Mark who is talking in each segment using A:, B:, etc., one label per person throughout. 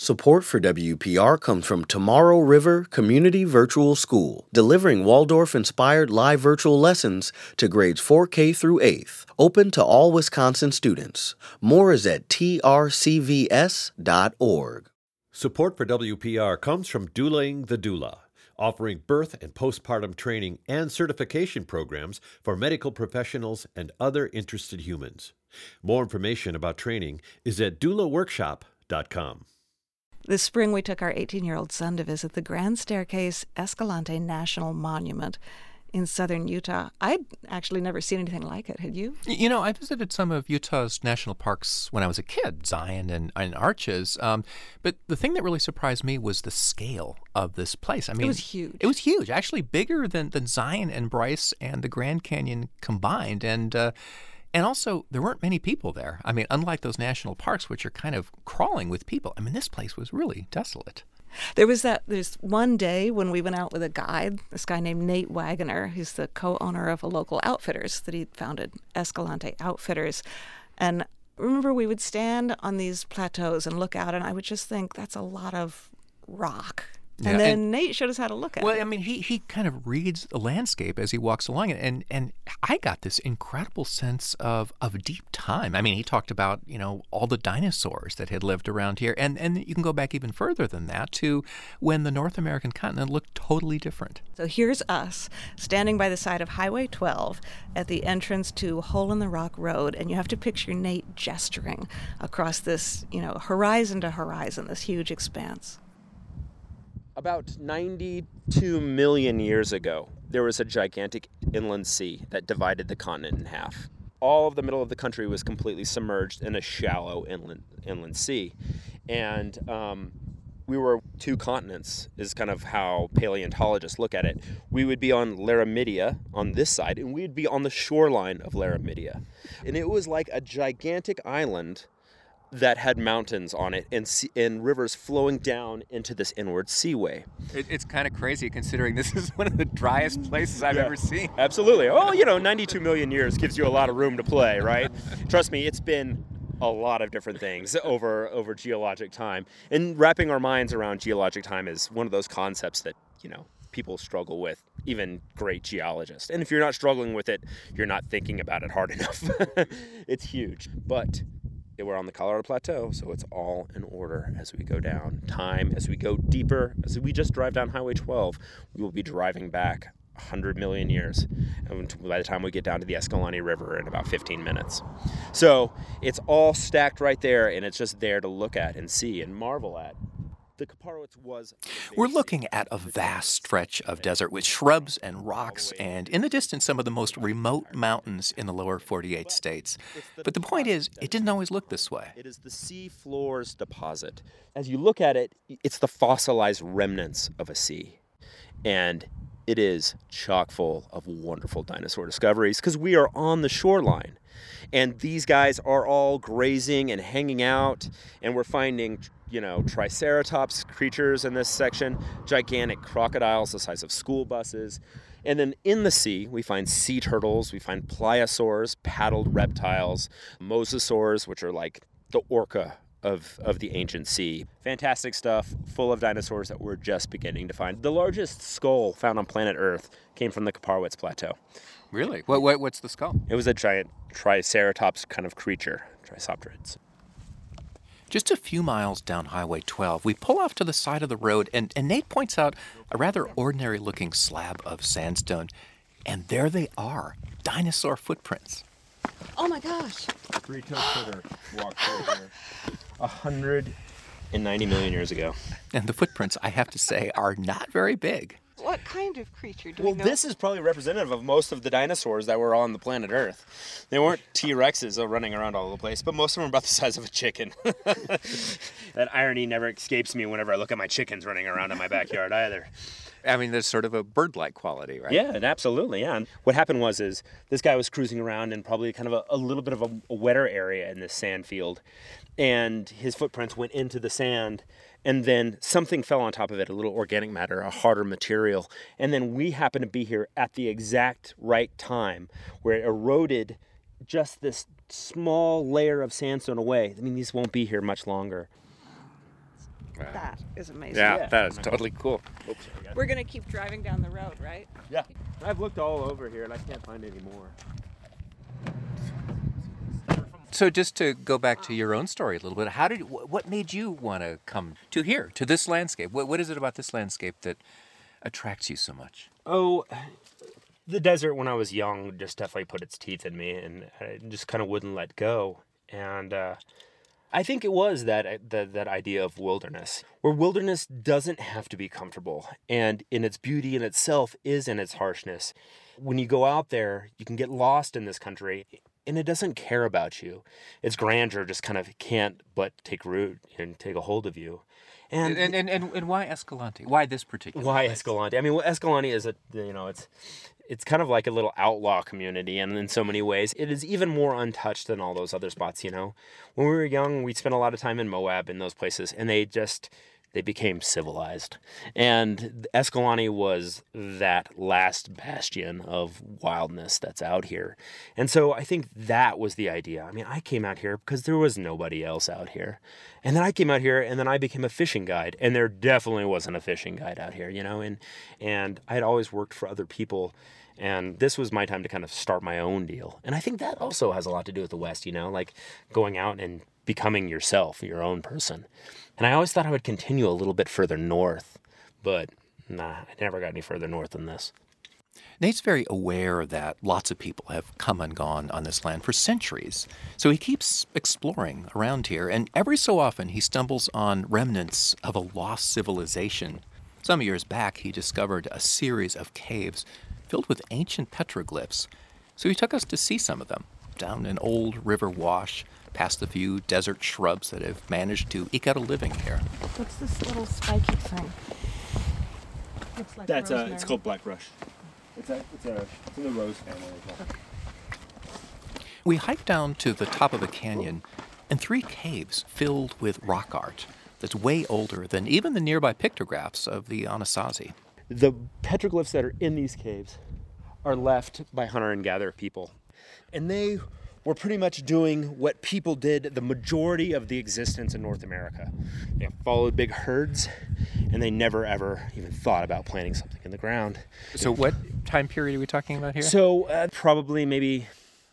A: Support for WPR comes from Tomorrow River Community Virtual School, delivering Waldorf-inspired live virtual lessons to grades 4K through 8th, open to all Wisconsin students. More is at trcvs.org.
B: Support for WPR comes from Doulas the Doula, offering birth and postpartum training and certification programs for medical professionals and other interested humans. More information about training is at doulaworkshop.com.
C: This spring, we took our 18-year-old son to visit the Grand Staircase Escalante National Monument in southern Utah. I'd actually never seen anything like it. Had you?
D: You know, I visited some of Utah's national parks when I was a kid, Zion and Arches. But the thing that really surprised me was the scale of this place. I mean,
C: it was huge.
D: It was huge, actually bigger than Zion and Bryce and the Grand Canyon combined. And also, there weren't many people there. I mean, unlike those national parks, which are kind of crawling with people. I mean, this place was really desolate.
C: There's one day when we went out with a guide, this guy named Nate Wagoner, who's the co-owner of a local outfitters that he founded, Escalante Outfitters. And remember, we would stand on these plateaus and look out, and I would just think, that's a lot of rock. And then Nate showed us how to look at it.
D: Well, I mean, he kind of reads the landscape as he walks along it. And I got this incredible sense of deep time. I mean, he talked about, all the dinosaurs that had lived around here. And you can go back even further than that to when the North American continent looked totally different.
C: So here's us standing by the side of Highway 12 at the entrance to Hole in the Rock Road. And you have to picture Nate gesturing across this, horizon to horizon, this huge expanse.
E: About 92 million years ago, there was a gigantic inland sea that divided the continent in half. All of the middle of the country was completely submerged in a shallow inland sea. And we were two continents, is kind of how paleontologists look at it. We would be on Laramidia on this side, and we'd be on the shoreline of Laramidia. And it was like a gigantic island that had mountains on it and rivers flowing down into this inward seaway.
F: It's kind of crazy considering this is one of the driest places I've ever seen.
E: Absolutely. Oh, 92 million years gives you a lot of room to play, right? Trust me, it's been a lot of different things over geologic time. And wrapping our minds around geologic time is one of those concepts that, people struggle with, even great geologists. And if you're not struggling with it, you're not thinking about it hard enough. It's huge. But we're on the Colorado Plateau, so it's all in order as we go down time, as we go deeper. As we just drive down Highway 12, we will be driving back 100 million years, and by the time we get down to the Escalante River in about 15 minutes. So it's all stacked right there, and it's just there to look at and see and marvel at. The Kaparowitz was...
D: We're looking at a vast stretch of desert with shrubs and rocks, and in the distance, some of the most remote mountains in the lower 48 states. But the point is, it didn't always look this way.
E: It is the sea floors deposit. As you look at it, it's the fossilized remnants of a sea. And it is chock full of wonderful dinosaur discoveries because we are on the shoreline. And these guys are all grazing and hanging out, and we're finding... Triceratops creatures in this section, gigantic crocodiles the size of school buses. And then in the sea, we find sea turtles, we find pliosaurs, paddled reptiles, mosasaurs, which are like the orca of the ancient sea. Fantastic stuff, full of dinosaurs that we're just beginning to find. The largest skull found on planet Earth came from the Kaparowitz Plateau.
F: Really? What's the skull?
E: It was a giant Triceratops kind of creature, Triceratops.
D: Just a few miles down Highway 12, we pull off to the side of the road, and Nate points out a rather ordinary-looking slab of sandstone. And there they are, dinosaur footprints.
C: Oh, my gosh.
E: Three-toed critter walked through here 190 million years ago.
D: And the footprints, I have to say, are not very big.
C: What kind of creature do we know?
E: Well, this is probably representative of most of the dinosaurs that were on the planet Earth. They weren't T-Rexes running around all over the place, but most of them are about the size of a chicken. That irony never escapes me whenever I look at my chickens running around in my backyard either.
F: I mean, there's sort of a bird-like quality, right?
E: Yeah, absolutely, yeah. And what happened was this guy was cruising around in probably kind of a little bit of a wetter area in this sand field, and his footprints went into the sand, and then something fell on top of it, a little organic matter, a harder material. And then we happened to be here at the exact right time where it eroded just this small layer of sandstone away. I mean, these won't be here much longer.
C: That is amazing.
F: Yeah, that is totally cool.
C: We're going to keep driving down the road, right?
E: Yeah. I've looked all over here and I can't find any more.
D: So just to go back to your own story a little bit, what made you want to come to here, to this landscape? What is it about this landscape that attracts you so much?
E: Oh, the desert when I was young just definitely put its teeth in me, and I just kind of wouldn't let go. And I think it was that idea of wilderness, where wilderness doesn't have to be comfortable, and in its beauty in itself is in its harshness. When you go out there, you can get lost in this country, and it doesn't care about you. Its grandeur just kind of can't but take root and take a hold of you.
D: And why Escalante? Why this particular
E: Why
D: place?
E: Escalante? I mean, Escalante is it's kind of like a little outlaw community, and in so many ways, it is even more untouched than all those other spots, When we were young, we spent a lot of time in Moab, in those places, and they became civilized. And Escalante was that last bastion of wildness that's out here. And so I think that was the idea. I mean, I came out here because there was nobody else out here. And then I came out here and then I became a fishing guide. And there definitely wasn't a fishing guide out here, And I had always worked for other people. And this was my time to kind of start my own deal. And I think that also has a lot to do with the West, like going out and becoming yourself, your own person. And I always thought I would continue a little bit further north, but I never got any further north than this.
D: Nate's very aware that lots of people have come and gone on this land for centuries. So he keeps exploring around here, and every so often he stumbles on remnants of a lost civilization. Some years back, he discovered a series of caves filled with ancient petroglyphs. So he took us to see some of them, down an old river wash, past a few desert shrubs that have managed to eke out a living here.
C: What's this little spiky thing? Looks like rosemary.
E: It's called black brush. It's in the rose family as well.
D: We hiked down to the top of a canyon and 3 caves filled with rock art that's way older than even the nearby pictographs of the Anasazi.
E: The petroglyphs that are in these caves are left by hunter and gatherer people. And they were pretty much doing what people did the majority of the existence in North America. They followed big herds, and they never ever even thought about planting something in the ground.
D: So what time period are we talking about here?
E: So probably maybe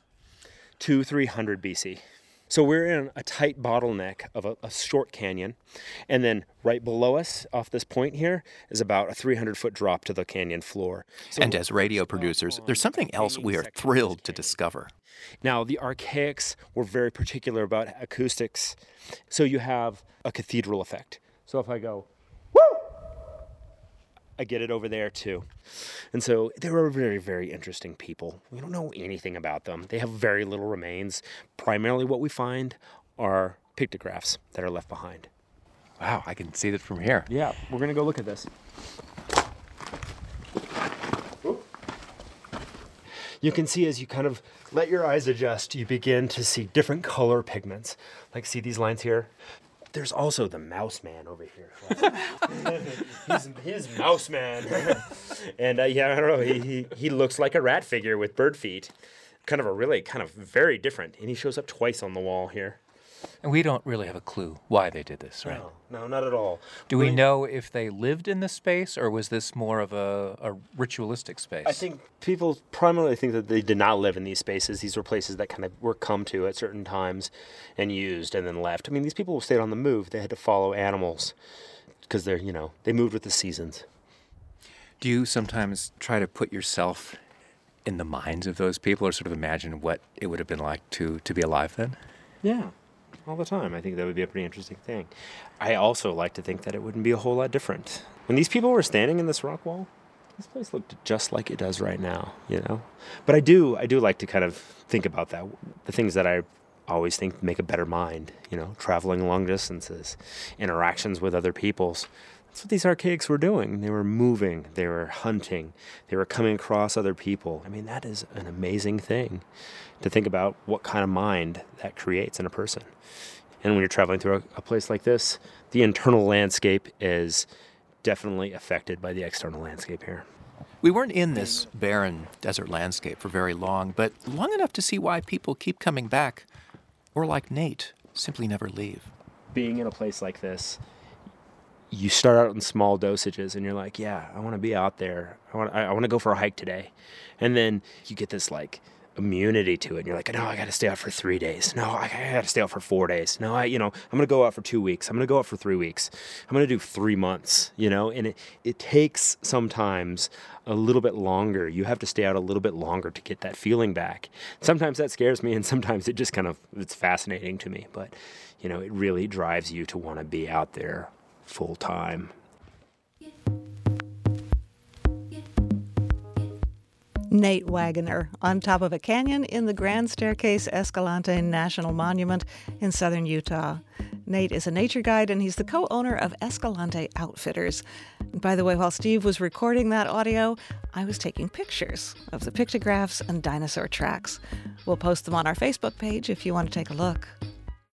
E: 200-300 BC. So we're in a tight bottleneck of a short canyon, and then right below us, off this point here, is about a 300-foot drop to the canyon floor. So
D: and as radio producers, there's something else we are thrilled to discover.
E: Now, the archaics were very particular about acoustics. So you have a cathedral effect. So if I go, woo, I get it over there too. And so they were very, very interesting people. We don't know anything about them. They have very little remains. Primarily what we find are pictographs that are left behind.
D: Wow, I can see that from here.
E: Yeah, we're going to go look at this. You can see as you kind of let your eyes adjust, you begin to see different color pigments. Like, see these lines here? There's also the mouse man over here. he's mouse man. And I don't know, he looks like a rat figure with bird feet. Kind of very different. And he shows up twice on the wall here.
D: And we don't really have a clue why they did this, right?
E: No, not at all.
D: Do we know if they lived in this space, or was this more of a ritualistic space?
E: I think people primarily think that they did not live in these spaces. These were places that kind of were come to at certain times and used and then left. I mean, these people stayed on the move. They had to follow animals because they moved with the seasons.
D: Do you sometimes try to put yourself in the minds of those people, or sort of imagine what it would have been like to be alive then?
E: Yeah. All the time. I think that would be a pretty interesting thing. I also like to think that it wouldn't be a whole lot different. When these people were standing in this rock wall, this place looked just like it does right now, But I do like to kind of think about that. The things that I always think make a better mind, traveling long distances, interactions with other peoples. That's what these archaics were doing. They were moving, they were hunting, they were coming across other people. I mean, that is an amazing thing to think about what kind of mind that creates in a person. And when you're traveling through a place like this, the internal landscape is definitely affected by the external landscape here.
D: We weren't in this barren desert landscape for very long, but long enough to see why people keep coming back, or like Nate, simply never leave.
E: Being in a place like this, you start out in small dosages and you're like, yeah, I want to be out there. I want to go for a hike today. And then you get this like immunity to it. And you're like, no, I got to stay out for 3 days. No, I got to stay out for 4 days. No, I'm going to go out for 2 weeks. I'm going to go out for 3 weeks. I'm going to do 3 months, and it takes sometimes a little bit longer. You have to stay out a little bit longer to get that feeling back. Sometimes that scares me, and sometimes it just it's fascinating to me. But, it really drives you to want to be out there full time.
C: Nate Wagoner on top of a canyon in the Grand Staircase Escalante National Monument in southern Utah. Nate is a nature guide, and he's the co-owner of Escalante Outfitters. And by the way, while Steve was recording that audio, I was taking pictures of the pictographs and dinosaur tracks. We'll post them on our Facebook page if you want to take a look.